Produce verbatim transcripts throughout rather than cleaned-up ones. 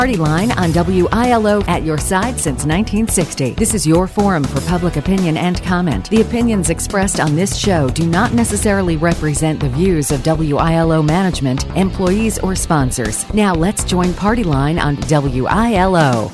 Party Line on W I L O, at your side since nineteen sixty. This is your forum for public opinion and comment. The opinions expressed on this show do not necessarily represent the views of W I L O management, employees, or sponsors. Now let's join Party Line on W I L O.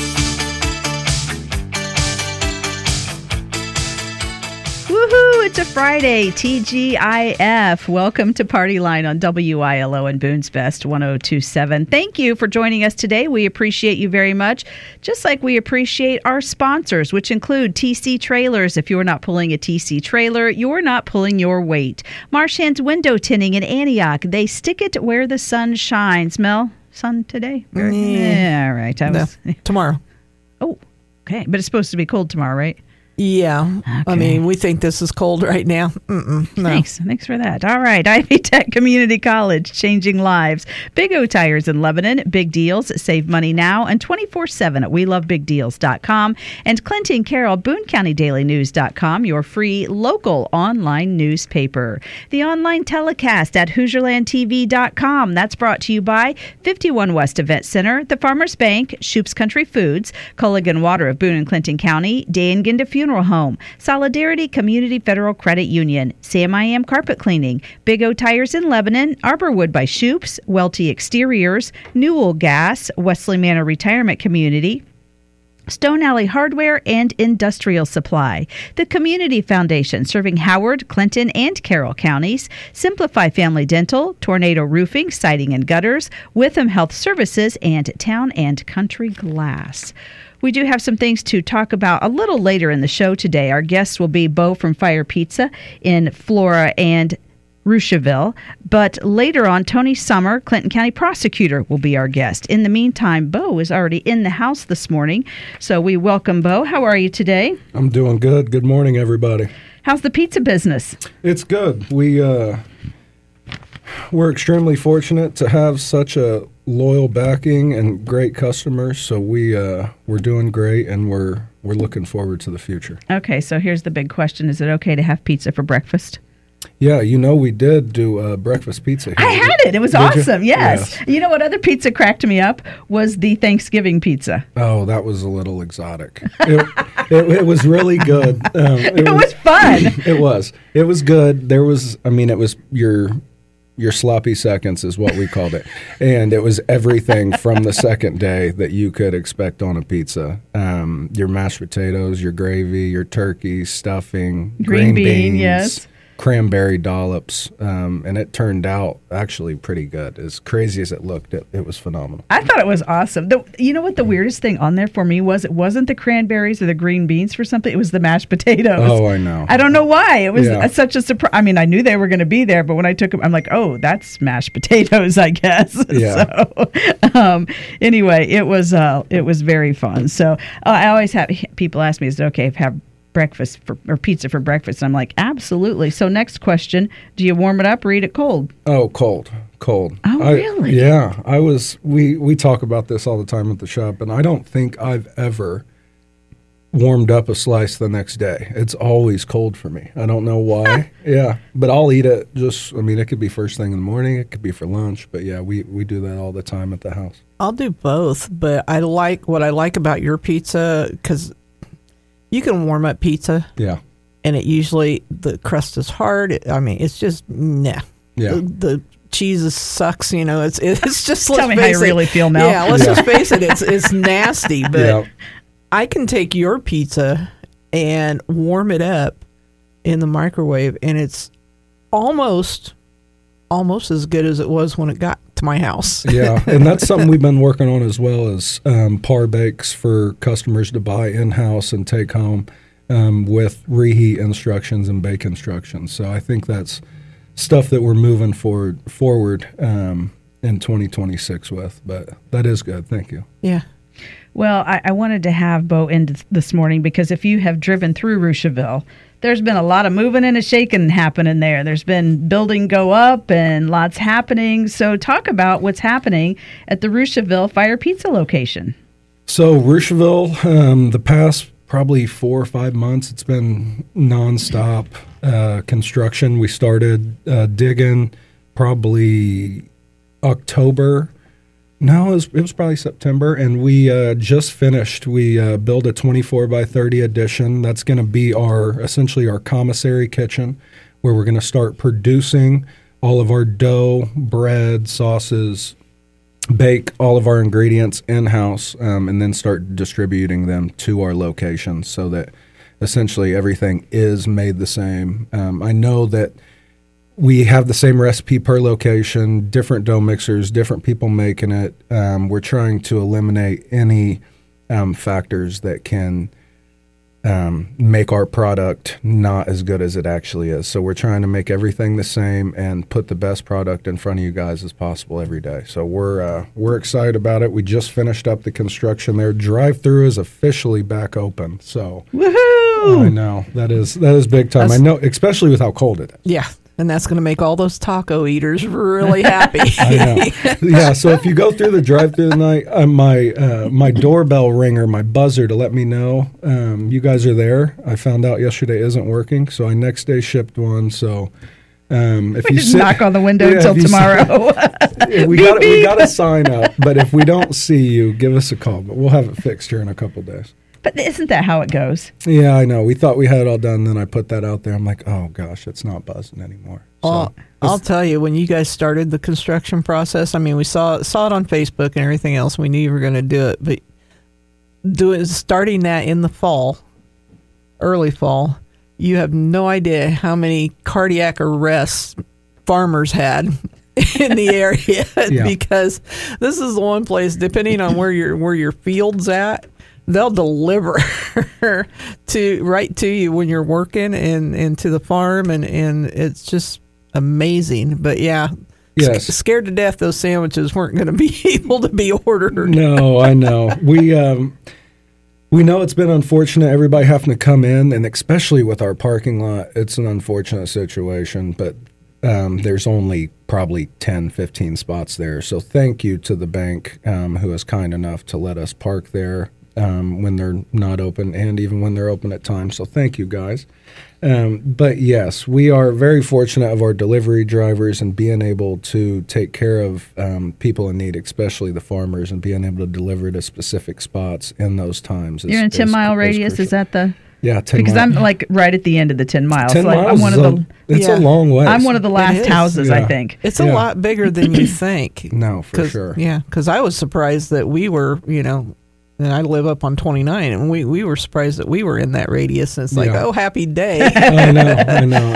Woohoo! It's a Friday, T G I F. Welcome to Party Line on W I L O and Boone's Best one oh two point seven. Thank you for joining us today. We appreciate you very much, just like we appreciate our sponsors, which include T C Trailers. If you're not pulling a T C trailer, you're not pulling your weight. Marchand's Window Tinting in Antioch. They stick it where the sun shines. Mel, sun today? Mm. Yeah, all right. I was, no, tomorrow. Oh, okay. But it's supposed to be cold tomorrow, right? Yeah. Okay. I mean, we think this is cold right now. Mm-mm, no. Thanks. Thanks for that. All right. Ivy Tech Community College, changing lives. Big O Tires in Lebanon. Big deals. Save money now and twenty-four seven at we love big deals dot com. And Clinton Carroll, Boone County Daily News dot com, your free local online newspaper. The online telecast at Hoosier Land T V dot com. That's brought to you by fifty-one West Event Center, the Farmers Bank, Shoop's Country Foods, Culligan Water of Boone and Clinton County, Danginda Funeral Home, Solidarity Community Federal Credit Union, Sam I Am Carpet Cleaning, Big O Tires in Lebanon, Arborwood by Shoop's, Welty Exteriors, Newell Gas, Wesley Manor Retirement Community, Stone Alley Hardware, and Industrial Supply. The Community Foundation, serving Howard, Clinton, and Carroll counties. Simplify Family Dental, Tornado Roofing, Siding and Gutters, Witham Health Services, and Town and Country Glass. We do have some things to talk about a little later in the show today. Our guests will be Bo from Fire Pizza in Flora and Rushville. But later on, Tony Summer, Clinton County Prosecutor, will be our guest. In the meantime, Bo is already in the house this morning. So we welcome Bo. How are you today? I'm doing good. Good morning, everybody. How's the pizza business? It's good. We, uh, we're extremely fortunate to have such a loyal backing and great customers. So we, uh, we're doing great, and we're, we're looking forward to the future. Okay, so here's the big question. Is it okay to have pizza for breakfast? Yeah, you know, we did do uh, breakfast pizza here. I had it. It was Did awesome. You? Yes. yes. You know what other pizza cracked me up was the Thanksgiving pizza. Oh, that was a little exotic. It, it, it was really good. Um, it, it was, was fun. It was. It was good. There was, I mean, it was your your sloppy seconds is what we called it. And it was everything from the second day that you could expect on a pizza. Um, your mashed potatoes, your gravy, your turkey, stuffing, green, green bean, beans. Yes. Cranberry dollops, um, and it turned out actually pretty good. As crazy as it looked, it, it was phenomenal. I thought it was awesome. The, you know what the weirdest thing on there for me was? It wasn't the cranberries or the green beans for something. It was the mashed potatoes. Oh, I know. I don't know why. It was yeah. such a surprise. I mean, I knew they were going to be there, but when I took them, I'm like, oh, that's mashed potatoes, I guess. Yeah. So, um, anyway, it was uh, it was very fun. So uh, I always have people ask me, is it okay if I have breakfast for, or pizza for breakfast? And I'm like, absolutely. So next question, do you warm it up or eat it cold? Oh, cold. Cold. Oh, I, really? Yeah. I was, we, we talk about this all the time at the shop, and I don't think I've ever warmed up a slice the next day. It's always cold for me. I don't know why. Yeah. But I'll eat it just, I mean, it could be first thing in the morning. It could be for lunch. But yeah, we, we do that all the time at the house. I'll do both, but I like, what I like about your pizza, because you can warm up pizza. Yeah. And it usually, the crust is hard. I mean, it's just, nah. Yeah. The, the cheese is sucks, you know. It's it's just, Tell let's me face how you it. really feel, Mel. Yeah, let's Yeah. just face it. It's, it's nasty, but Yeah. I can take your pizza and warm it up in the microwave, and it's almost, almost as good as it was when it got to my house. Yeah, and that's something we've been working on as well as um, par bakes for customers to buy in-house and take home um, with reheat instructions and bake instructions. So I think that's stuff that we're moving forward forward um, in twenty twenty-six with. But that is good. Thank you. Yeah. Well, I, I wanted to have Bo in this morning because if you have driven through Rushville, there's been a lot of moving and a shaking happening there. There's been building go up and lots happening. So talk about what's happening at the Rushville Fire Pizza location. So Rushville, um, the past probably four or five months, it's been nonstop uh, construction. We started uh, digging probably October. No, it was, it was probably September, and we uh, just finished. We uh, built a twenty-four by thirty addition. That's going to be our essentially our commissary kitchen, where we're going to start producing all of our dough, bread, sauces, bake all of our ingredients in-house, um, and then start distributing them to our locations so that essentially everything is made the same. Um, I know that we have the same recipe per location, different dough mixers, different people making it. Um, we're trying to eliminate any um, factors that can um, make our product not as good as it actually is. So we're trying to make everything the same and put the best product in front of you guys as possible every day. So we're uh, we're excited about it. We just finished up the construction there. Drive-through is officially back open. So Woohoo! I know that is that is big time. That's- I know, especially with how cold it is. Yeah. And that's going to make all those taco eaters really happy. I know. Yeah, so if you go through the drive-through tonight, uh, my uh, my doorbell ringer, my buzzer to let me know um, you guys are there. I found out yesterday isn't working, so I next day shipped one. So um, if We you just sit, knock on the window Yeah, until if you tomorrow. sit- we Beep, got we beep. got to sign up. But if we don't see you, give us a call. But we'll have it fixed here in a couple days. But isn't that how it goes? Yeah, I know. We thought we had it all done. Then I put that out there. I'm like, oh gosh, it's not buzzing anymore. So, Well, I'll tell you, when you guys started the construction process, I mean, we saw saw it on Facebook and everything else. We knew you were going to do it, but doing starting that in the fall, early fall, you have no idea how many cardiac arrests farmers had in the area Yeah. because this is the one place, depending on where your where your field's at, they'll deliver to right to you when you're working and, and to the farm, and, and it's just amazing. But yeah, Yes. sc- scared to death those sandwiches weren't going to be able to be ordered. No, I know. We um, we know it's been unfortunate. Everybody having to come in, and especially with our parking lot, it's an unfortunate situation. But um, there's only probably ten, fifteen spots there. So thank you to the bank um, who is kind enough to let us park there um, when they're not open, and even when they're open at times. So thank you guys. Um, but yes, we are very fortunate of our delivery drivers and being able to take care of um, people in need, especially the farmers, and being able to deliver to specific spots in those times. Is, You're in a ten is- mile is radius. crucial. Is that the? Yeah, ten Because mile. I'm like right at the end of the ten miles. ten like, miles. I'm one of is the. a, it's Yeah. a long way. I'm one of the last is. houses. I Yeah. think. It's a Yeah. lot bigger than you think. No, for 'Cause- sure. Yeah, because I was surprised that we were, you know, and I live up on twenty-nine, and we, we were surprised that we were in that radius. And it's like, Yeah. oh, happy day. I know. I know.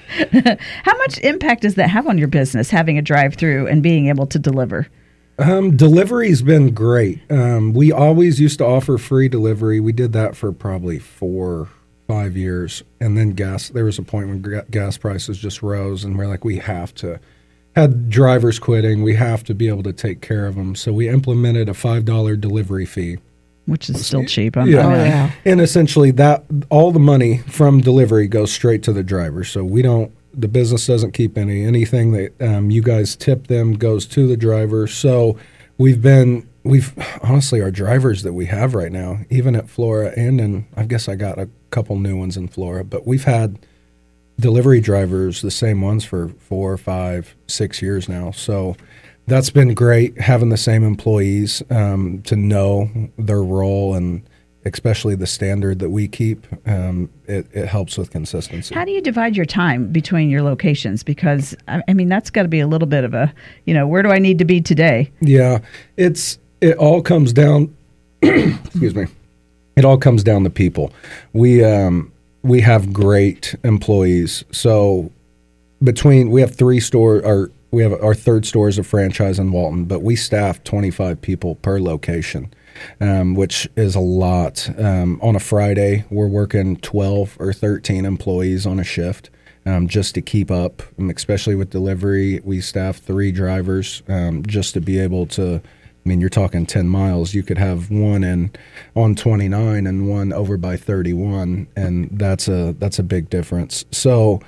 How much impact does that have on your business, having a drive-through and being able to deliver? Um, delivery's been great. Um, we always used to offer free delivery. We did that for probably four, five years, and then gas. There was a point when ga- gas prices just rose, and we're like, we have to. Had drivers quitting, we have to be able to take care of them. So we implemented a five dollar delivery fee. Which is still cheap. I'm, Yeah. I Oh, mean, yeah. And essentially, that all the money from delivery goes straight to the driver. So we don't. The business doesn't keep any. Anything that um, you guys tip them goes to the driver. So we've been. We've honestly, our drivers that we have right now, even at Flora, and in I guess I got a couple new ones in Flora, but we've had delivery drivers, the same ones for four, five, six years now. So that's been great, having the same employees um, to know their role, and especially the standard that we keep. Um, it, it helps with consistency. How do you divide your time between your locations? Because I, I mean, that's got to be a little bit of a, you know, where do I need to be today? Yeah, it's it all comes down. excuse me. It all comes down to people. We um, we have great employees. So between we have three store or we have our third store is a franchise in Walton, but we staff twenty-five people per location, um, which is a lot. Um, on a Friday, we're working twelve or thirteen employees on a shift. Um, just to keep up, um, especially with delivery, we staff three drivers um, just to be able to. I mean, you're talking ten miles. You could have one in on twenty-nine and one over by thirty-one, and that's a that's a big difference. So,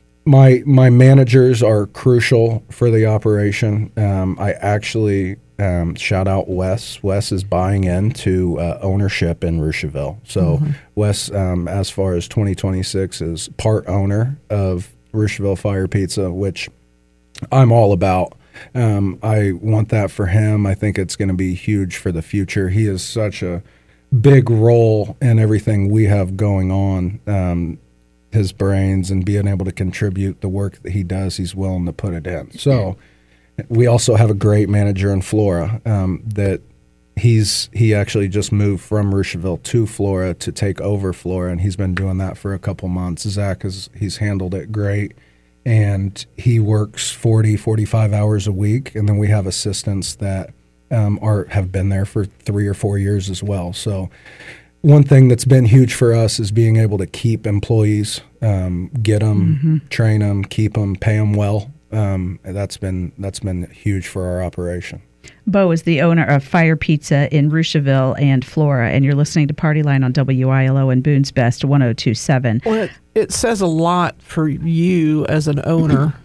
my my managers are crucial for the operation. Um, I actually um, shout out Wes. Wes is buying into uh, ownership in Rushville. So mm-hmm. Wes, um, as far as twenty twenty-six, is part owner of Rushville Fire Pizza, which I'm all about. um, I want that for him. I think it's going to be huge for the future. He is such a big role in everything we have going on. Um, his brains and being able to contribute the work that he does, he's willing to put it in. So we also have a great manager in Flora um, that he's he actually just moved from Rushville to Flora to take over Flora, and he's been doing that for a couple months. Zach is he's handled it great, and he works forty, forty-five hours a week, and then we have assistants that um, are have been there for three or four years as well. So one thing that's been huge for us is being able to keep employees, um, get them, mm-hmm. train them, keep them, pay them well. Um, that's been that's been huge for our operation. Bo is the owner of Fire Pizza in Rushville and Flora, and you're listening to Party Line on W I L O and Boone's Best one oh two point seven. Well, it, it says a lot for you as an owner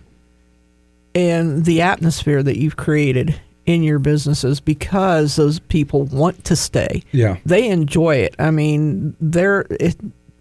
and the atmosphere that you've created in your businesses, because those people want to stay. Yeah, they enjoy it. I mean, they're. It,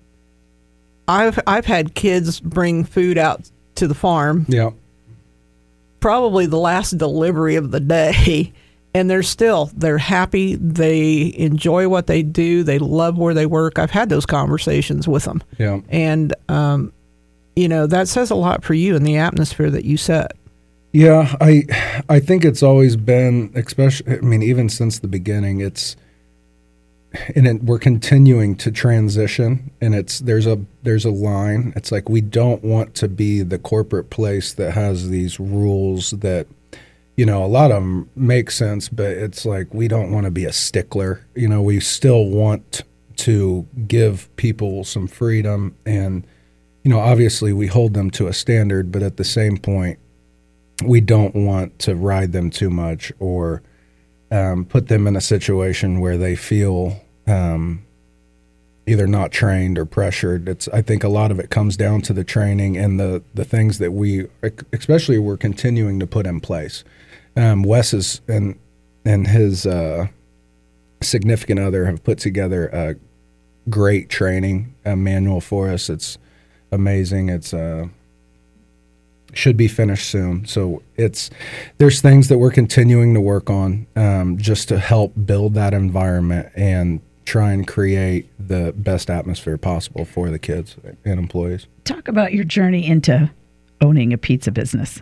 I've I've had kids bring food out to the farm. Yeah. Probably the last delivery of the day, and they're still they're happy. They enjoy what they do. They love where they work. I've had those conversations with them. Yeah, and um, you know, that says a lot for you and the atmosphere that you set. Yeah, I I think it's always been, especially, I mean, even since the beginning, it's, and it, we're continuing to transition, and it's there's a there's a line. It's like we don't want to be the corporate place that has these rules that, you know, a lot of them make sense, but it's like we don't want to be a stickler. You know, we still want to give people some freedom, and, you know, obviously we hold them to a standard, but at the same point, we don't want to ride them too much or um, put them in a situation where they feel um, either not trained or pressured. It's I think a lot of it comes down to the training and the, the things that we, especially we're continuing to put in place. Um, Wes is, and, and his uh, significant other have put together a great training uh, manual for us. It's amazing. It's uh, should be finished soon. So it's there's things that we're continuing to work on um, just to help build that environment and try and create the best atmosphere possible for the kids and employees. Talk about your journey into owning a pizza business.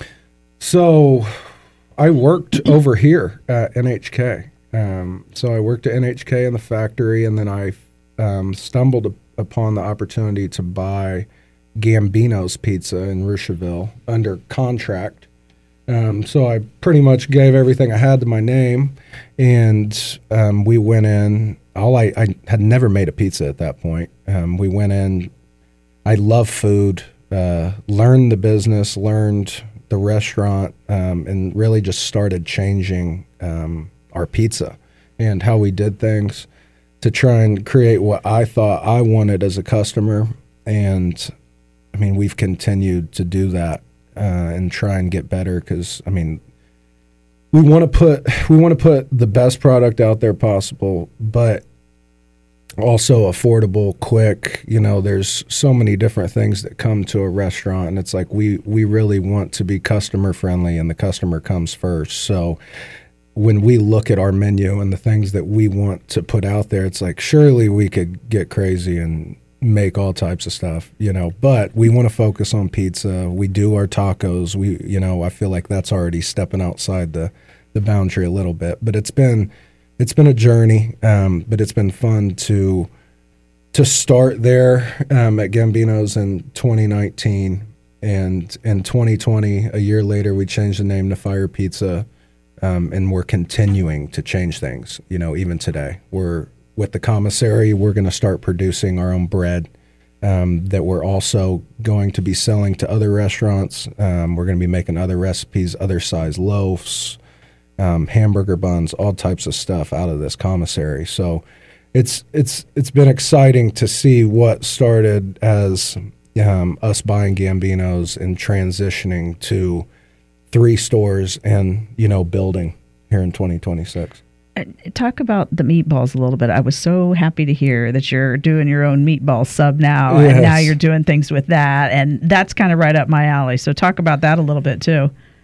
So I worked over here at N H K. Um, so I worked at N H K in the factory, and then I um, stumbled upon the opportunity to buy Gambino's Pizza in Rushville under contract. Um, so I pretty much gave everything I had to my name, and um, we went in. All I, I had never made a pizza at that point. Um, we went in. I love food, uh, learned the business, learned the restaurant, um, and really just started changing um, our pizza and how we did things to try and create what I thought I wanted as a customer. And I mean, we've continued to do that uh, and try and get better because, I mean, we want to put we want to put the best product out there possible, but also affordable, quick. You know, there's so many different things that come to a restaurant, and it's like we we really want to be customer friendly, and the customer comes first. So when we look at our menu and the things that we want to put out there, it's like surely we could get crazy and make all types of stuff, you know, but we want to focus on pizza. We do our tacos. We, you know, I feel like that's already stepping outside the, the boundary a little bit, but it's been, it's been a journey. Um, but it's been fun to, to start there, um, at Gambino's in twenty nineteen, and in twenty twenty, a year later, we changed the name to Fire Pizza. Um, and we're continuing to change things, you know, even today we're, with the commissary, we're going to start producing our own bread um, that we're also going to be selling to other restaurants. Um, we're going to be making other recipes, other size loaves, um, hamburger buns, all types of stuff out of this commissary. So it's it's it's been exciting to see what started as um, us buying Gambino's and transitioning to three stores and, you know, building here in twenty twenty-six. Talk about the meatballs a little bit. I was so happy to hear that you're doing your own meatball sub now, yes. and now you're doing things with that, and that's kind of right up my alley. So talk about that a little bit too.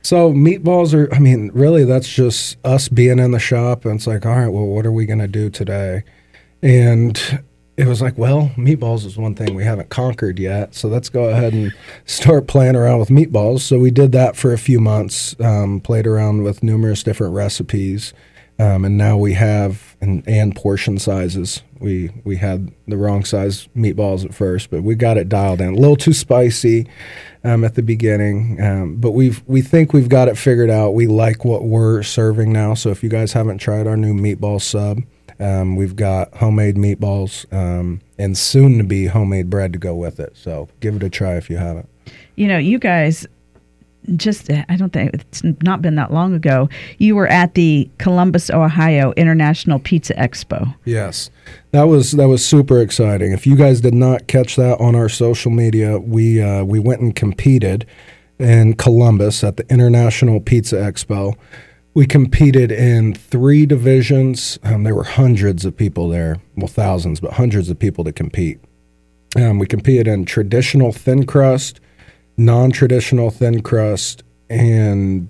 So meatballs are, I mean, really that's just us being in the shop, and it's like, all right, well, what are we going to do today? And it was like, well, meatballs is one thing we haven't conquered yet, so let's go ahead and start playing around with meatballs. So we did that for a few months, um, played around with numerous different recipes, um, and now we have, and, and portion sizes. We we had the wrong size meatballs at first, but we got it dialed in. A little too spicy um, at the beginning, um, but we've we think we've got it figured out. We like what we're serving now, so if you guys haven't tried our new meatball sub, Um, we've got homemade meatballs um, and soon to be homemade bread to go with it. So give it a try if you haven't. You know, you guys just, I don't think, it's not been that long ago, you were at the Columbus, Ohio International Pizza Expo. Yes, that was that was super exciting. If you guys did not catch that on our social media, we uh, we went and competed in Columbus at the International Pizza Expo. We competed in three divisions. Um, there were hundreds of people there. Well, thousands, but hundreds of people to compete. Um, we competed in traditional thin crust, non-traditional thin crust, and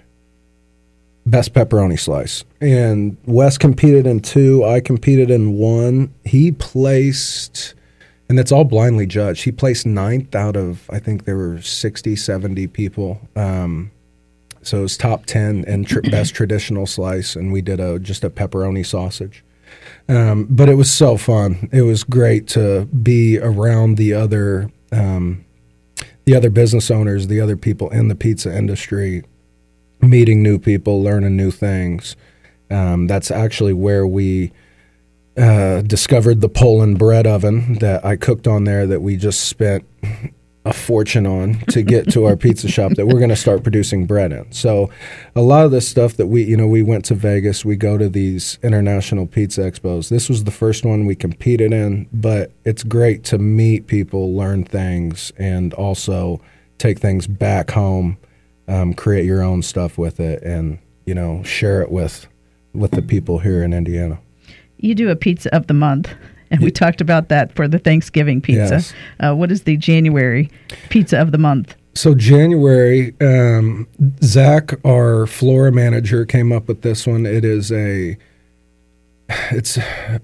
best pepperoni slice. And Wes competed in two. I competed in one. He placed, and it's all blindly judged, he placed ninth out of, I think there were sixty, seventy people. Um So it was top ten and tr- best traditional slice, and we did a just a pepperoni sausage. Um, but it was so fun. It was great to be around the other um, the other business owners, the other people in the pizza industry, meeting new people, learning new things. Um, that's actually where we uh, discovered the Poland bread oven that I cooked on there that we just spent a fortune on to get to our pizza shop that we're going to start producing bread in. So a lot of this stuff that we, you know, we went to Vegas, we go to these international pizza expos. This was the first one we competed in, but it's great to meet people, learn things, and also take things back home, um, create your own stuff with it, and, you know, share it with, with the people here in Indiana. You do a pizza of the month. And we talked about that for the Thanksgiving pizza. Yes. Uh, what is the January pizza of the month? So January, um, Zach, our Flora manager, came up with this one. It is a, it's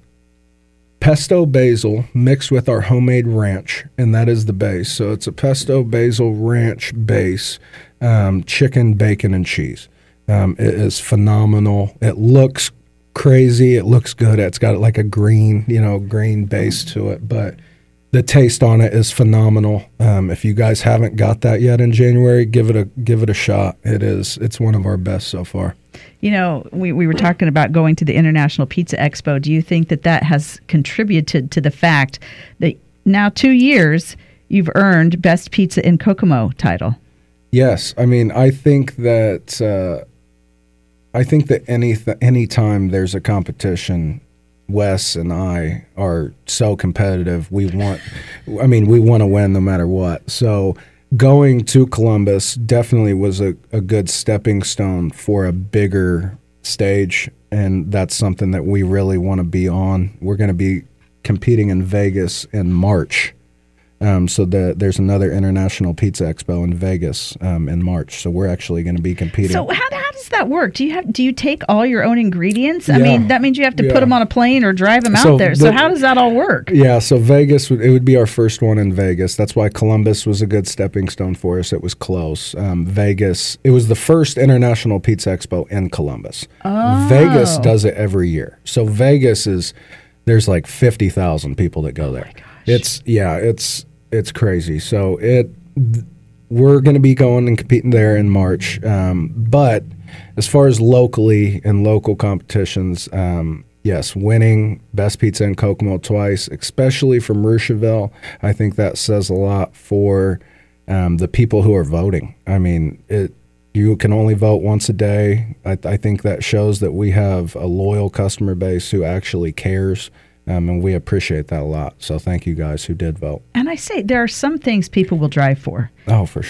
pesto basil mixed with our homemade ranch, and that is the base. So it's a pesto basil ranch base, um, chicken, bacon, and cheese. Um, it is phenomenal. It looks crazy. It looks good. It's got like a green, you know, green base to it, but the taste on it is phenomenal. Um, if you guys haven't got that yet in January, give it a give it a shot. It is. It's one of our best so far. You know, we, we were talking about going to the International Pizza Expo. Do you think that that has contributed to the fact that now two years you've earned Best Pizza in Kokomo title? Yes. I mean, I think that uh, I think that any th- any time there's a competition, Wes and I are so competitive. We want, I mean, we want to win no matter what. So going to Columbus definitely was a, a good stepping stone for a bigger stage, and that's something that we really want to be on. We're going to be competing in Vegas in March. Um, so the, there's another International Pizza Expo in Vegas um, in March. So we're actually going to be competing. So how, how does that work? Do you have do you take all your own ingredients? I Yeah. mean, that means you have to Yeah. put them on a plane or drive them So out there. the- So how does that all work? Yeah, so Vegas, would, it would be our first one in Vegas. That's why Columbus was a good stepping stone for us. It was close. Um, Vegas, it was the first International Pizza Expo in Columbus. Oh. Vegas does it every year. So Vegas is, there's like fifty thousand people that go there. Oh gosh. It's, yeah, it's, it's crazy. So it, we're going to be going and competing there in March. Um, but as far as locally and local competitions, um, yes, winning Best Pizza in Kokomo twice, especially from Rocheville, I think that says a lot for um, the people who are voting. I mean, it. You can only vote once a day. I, I think that shows that we have a loyal customer base who actually cares, um, and we appreciate that a lot. So thank you guys who did vote. And I say there are some things people will drive for. Oh, for sure.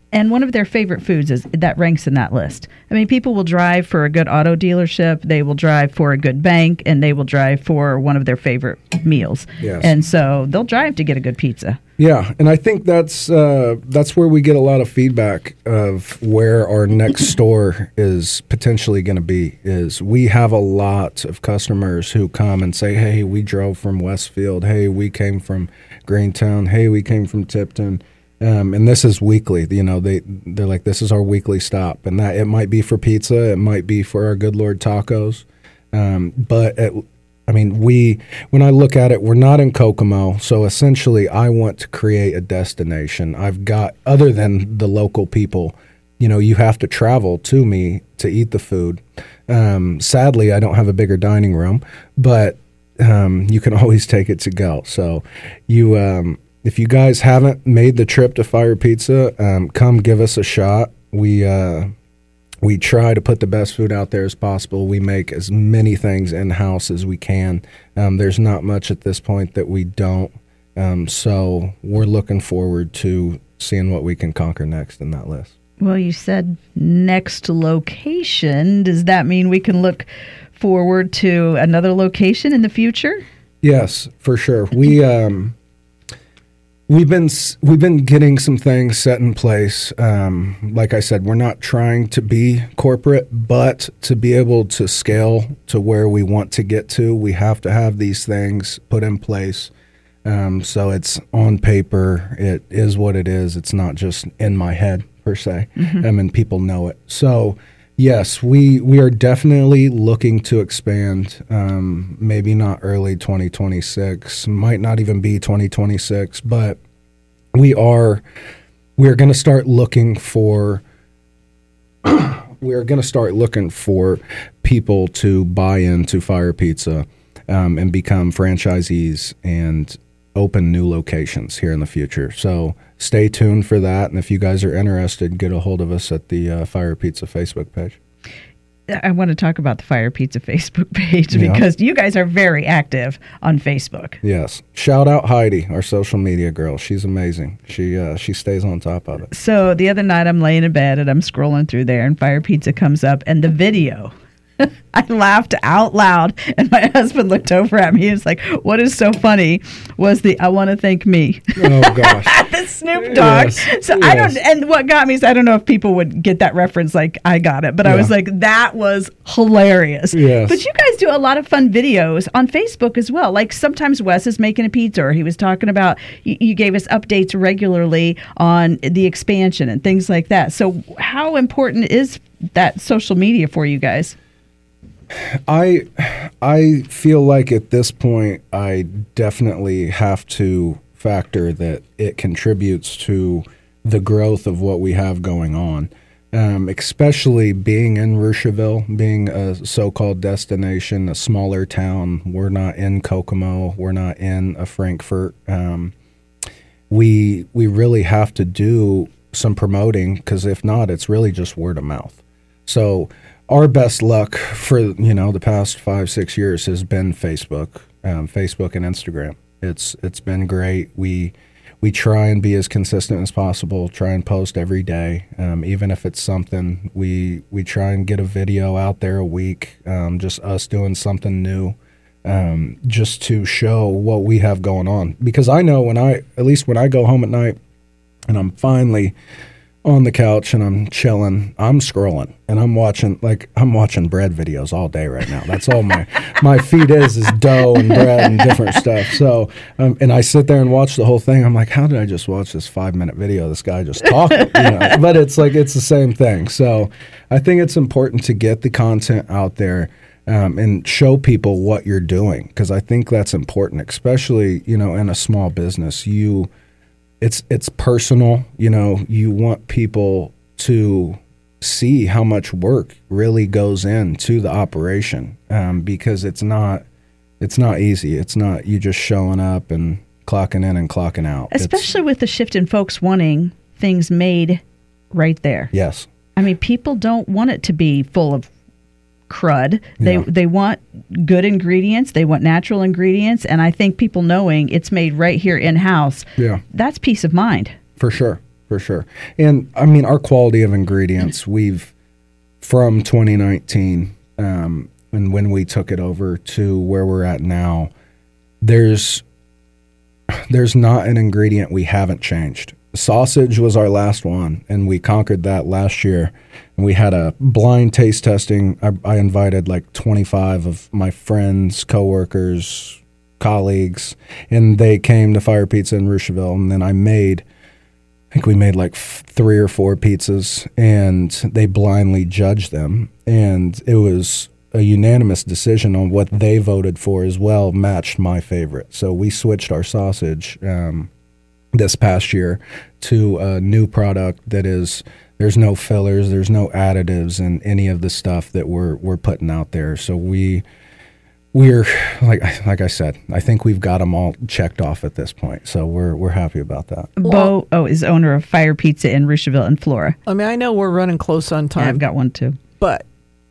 and one of their favorite foods is that ranks in that list. I mean, people will drive for a good auto dealership, they will drive for a good bank, and they will drive for one of their favorite meals. Yes. And so they'll drive to get a good pizza. Yeah, and I think that's uh, that's where we get a lot of feedback of where our next store is potentially going to be. Is we have a lot of customers who come and say, "Hey, we drove from Westfield. Hey, we came from Greentown. Hey, we came from Tipton." Um, and this is weekly. You know, they they're like, "This is our weekly stop," and that it might be for pizza, it might be for our Good Lord tacos, um, but it, I mean, we, when I look at it, we're not in Kokomo, so essentially I want to create a destination. I've got, other than the local people, you know, you have to travel to me to eat the food. Um, sadly, I don't have a bigger dining room, but um, you can always take it to go. So you, um, if you guys haven't made the trip to Fire Pizza, um, come give us a shot. We, uh, We try to put the best food out there as possible. We make as many things in-house as we can. Um, there's not much at this point that we don't. Um, so we're looking forward to seeing what we can conquer next in that list. Well, you said next location. Does that mean we can look forward to another location in the future? Yes, for sure. We... Um, We've been we've been getting some things set in place. Um, like I said, we're not trying to be corporate, but to be able to scale to where we want to get to, we have to have these things put in place. Um, so it's on paper. It is what it is. It's not just in my head per se, mm-hmm. um, and people know it. So yes, we we are definitely looking to expand. Um, maybe not early twenty twenty-six, might not even be twenty twenty-six, but we are we are going to start looking for we are going to start looking for people to buy into Fire Pizza um, and become franchisees and open new locations here in the future. So stay tuned for that. And if you guys are interested, get a hold of us at the uh, Fire Pizza Facebook page. I want to talk about the Fire Pizza Facebook page Yeah. because you guys are very active on Facebook. Yes. Shout out Heidi, our social media girl. She's amazing. She uh, she stays on top of it. So the other night I'm laying in bed and I'm scrolling through there and Fire Pizza comes up and the video. I laughed out loud and my husband looked over at me and was like, what is so funny was the I want to thank me. Oh, gosh. The Snoop Dogg. Yes, So yes. I don't, and what got me is I don't know if people would get that reference like I got it, but I Yeah. was like, that was hilarious. Yes. But you guys do a lot of fun videos on Facebook as well. Like sometimes Wes is making a pizza or he was talking about, you, you gave us updates regularly on the expansion and things like that. So how important is that social media for you guys? I I feel like at this point I definitely have to factor that it contributes to the growth of what we have going on, um, especially being in Rushville, being a so-called destination, a smaller town. We're not in Kokomo. We're not in a Frankfurt. Um, we we really have to do some promoting because if not, it's really just word of mouth. So our best luck for, you know, the past five, six years has been Facebook, um, Facebook and Instagram. It's it's been great. We we try and be as consistent as possible. Try and post every day, um, even if it's something. We we try and get a video out there a week, um, just us doing something new, um, just to show what we have going on. Because I know when I, at least when I go home at night, and I'm finally on the couch and I'm chilling, I'm scrolling and I'm watching like I'm watching bread videos all day right now. That's all my my feed is is dough and bread and different stuff. So um, and I sit there and watch the whole thing. I'm like, how did I just watch this five minute video? This guy just talking, you know? But it's like it's the same thing. So I think it's important to get the content out there um, and show people what you're doing because I think that's important, especially you know in a small business. You It's it's personal, you know, you want people to see how much work really goes into the operation um, because it's not it's not easy. It's not you just showing up and clocking in and clocking out. Especially it's, with the shift in folks wanting things made right there. Yes. I mean, people don't want it to be full of crud. They Yeah. they want good ingredients. They want natural ingredients. And I think people knowing it's made right here in-house, Yeah. that's peace of mind. For sure. for sure. And I mean, our quality of ingredients, we've from twenty nineteen, um, and when we took it over to where we're at now, there's there's not an ingredient we haven't changed. Sausage was our last one, and we conquered that last year. And we had a blind taste testing. I, I invited like twenty-five of my friends, coworkers, colleagues, and they came to Fire Pizza in Rushville. And then I made, I think we made like f- three or four pizzas, and they blindly judged them. And it was a unanimous decision on what they voted for as well matched my favorite. So we switched our sausage um, this past year to a new product that is, there's no fillers, there's no additives in any of the stuff that we're we're putting out there. So we we're like like I said, I think we've got them all checked off at this point. So we're we're happy about that. Bo oh is owner of Fire Pizza in Rushville and Flora. I mean, I know we're running close on time. Yeah, I've got one too. But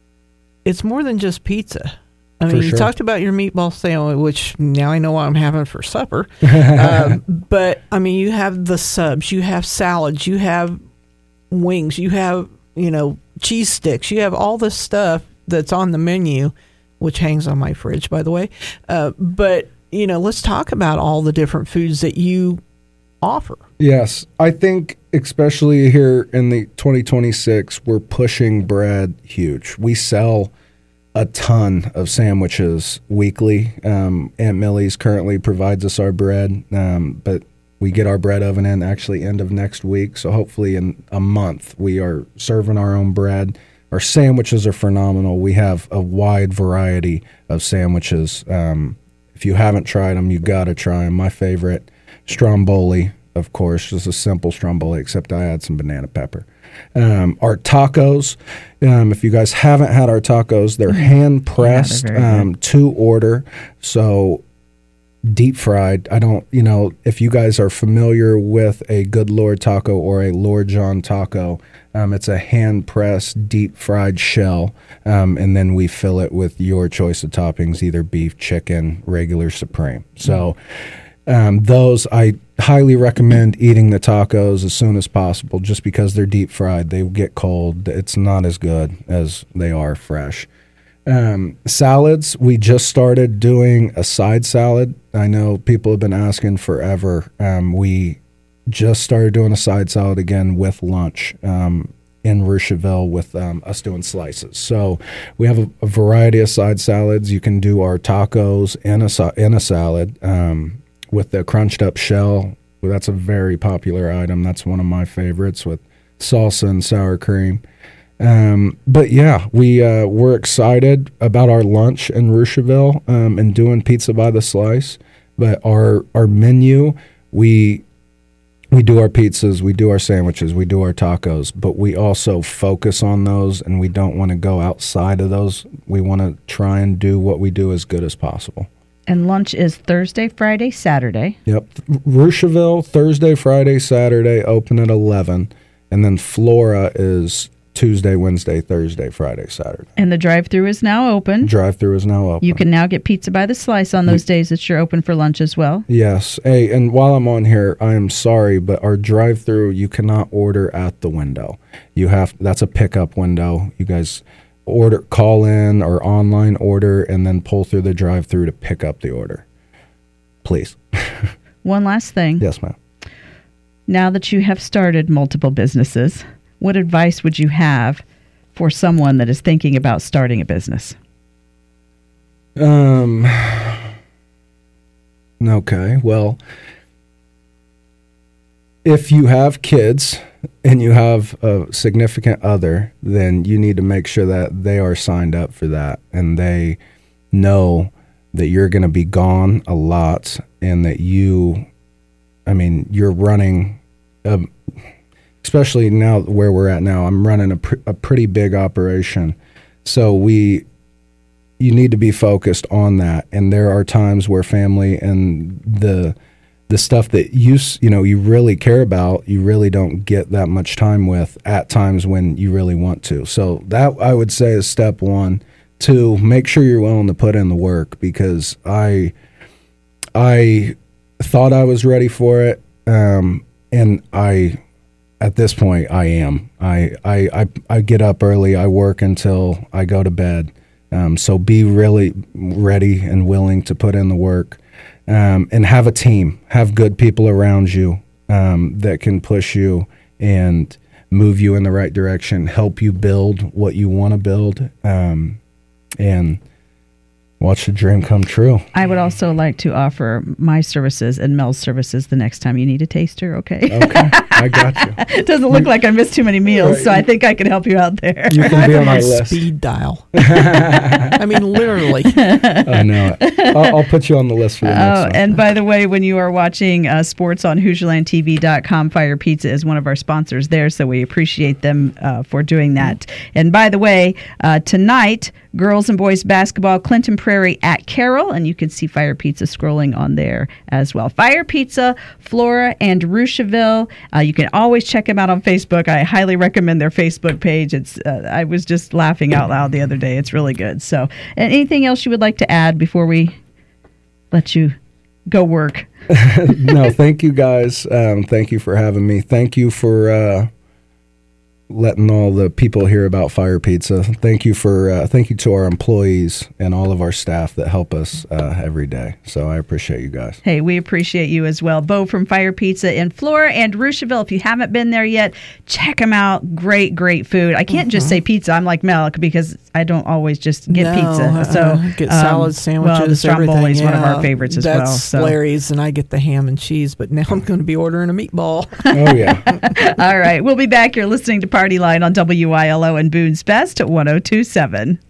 it's more than just pizza. I mean, For you sure. talked about your meatball sandwich, which now I know what I'm having for supper. um, but, I mean, you have the subs, you have salads, you have wings, you have, you know, cheese sticks. You have all this stuff that's on the menu, which hangs on my fridge, by the way. Uh, but, you know, let's talk about all the different foods that you offer. Yes, I think especially here in the twenty twenty-six, we're pushing bread huge. We sell a ton of sandwiches weekly. Um, Aunt Millie's currently provides us our bread, um, but we get our bread oven in actually end of next week. So hopefully in a month we are serving our own bread. Our sandwiches are phenomenal. We have a wide variety of sandwiches. Um, if you haven't tried them, you got to try them. My favorite, Stromboli, of course, just a simple Stromboli, except I add some banana pepper. Um, our tacos, um, if you guys haven't had our tacos, they're hand pressed Yeah, they're very um, to order. So deep fried. I don't, you know, if you guys are familiar with a Good Lord taco or a Lord John taco, um, it's a hand pressed deep fried shell. Um, and then we fill it with your choice of toppings, either beef, chicken, regular, supreme. So um, those, I highly recommend eating the tacos as soon as possible, just because they're deep fried. They get cold. It's not as good as they are fresh. Um, salads, we just started doing a side salad. I know people have been asking forever. Um, we just started doing a side salad again with lunch um, in Rushville with um, us doing slices. So we have a, a variety of side salads. You can do our tacos in a, sa- in a salad um, with the crunched up shell. That's a very popular item. That's one of my favorites with salsa and sour cream. Um, but yeah, we, uh, we're excited about our lunch in Rushville, um, and doing pizza by the slice, but our, our menu, we, we do our pizzas, we do our sandwiches, we do our tacos, but we also focus on those, and we don't want to go outside of those. We want to try and do what we do as good as possible. And lunch is Thursday, Friday, Saturday. Yep. Rushville, Thursday, Friday, Saturday, open at eleven. And then Flora is Tuesday, Wednesday, Thursday, Friday, Saturday. And the drive-thru is now open. Drive-thru is now open. You can now get pizza by the slice on those days that you're open for lunch as well. Yes. Hey, and while I'm on here, I am sorry, but our drive-thru, you cannot order at the window. You have, that's a pickup window. You guys order, call in or online order, and then pull through the drive-thru to pick up the order. Please. One last thing. Yes, ma'am. Now that you have started multiple businesses, what advice would you have for someone that is thinking about starting a business? Um. Okay. Well, if you have kids and you have a significant other, then you need to make sure that they are signed up for that and they know that you're going to be gone a lot, and that you, I mean, you're running a, especially now where we're at now, I'm running a, pr- a pretty big operation. So we, you need to be focused on that. And there are times where family and the, the stuff that you, s- you know, you really care about, you really don't get that much time with at times when you really want to. So that, I would say, is step one. Two, make sure you're willing to put in the work, because I, I thought I was ready for it. Um, and I, at this point, I am. I, I, I, I get up early. I work until I go to bed. Um, so be really ready and willing to put in the work, um, and have a team. Have good people around you um, that can push you and move you in the right direction, help you build what you want to build, um, and watch the dream come true. I would also like to offer my services and Mel's services the next time you need a taster, okay? Okay, I got you. It doesn't look like I missed too many meals, Right. so I think I can help you out there. You can be on My my list. speed dial. I mean, literally. I know it. I'll, I'll put you on the list for the next Oh, one. and by the way, when you are watching uh, sports on Hoosier Land T V dot com, Fire Pizza is one of our sponsors there, so we appreciate them uh, for doing that. And by the way, uh, tonight, girls and boys basketball, Clinton Prairie at Carroll, and you can see Fire Pizza scrolling on there as well. Fire Pizza, Flora, and Rocheville. Uh, you can always check them out on Facebook. I highly recommend their Facebook page. It's uh, I was just laughing out loud the other day. It's really good. So, and anything else you would like to add before we let you go work? No, thank you guys. Um, thank you for having me. Thank you for uh, letting all the people hear about Fire Pizza. Thank you for uh, thank you to our employees and all of our staff that help us uh, every day. So I appreciate you guys. Hey, we appreciate you as well. Bo from Fire Pizza in Flora and Rocheville. If you haven't been there yet, check them out. Great, great food. I can't just say pizza. I'm like Mel because I don't always just get No, pizza. uh, So get um, salad sandwiches. Well, the Stromboli everything. is one of Yeah, our favorites as that's well. So. Larry's, and I get the ham and cheese. But now I'm going to be ordering a meatball. Oh yeah. All right, we'll be back. You're listening to Party Line on W I L O and Boone's Best at one oh two point seven.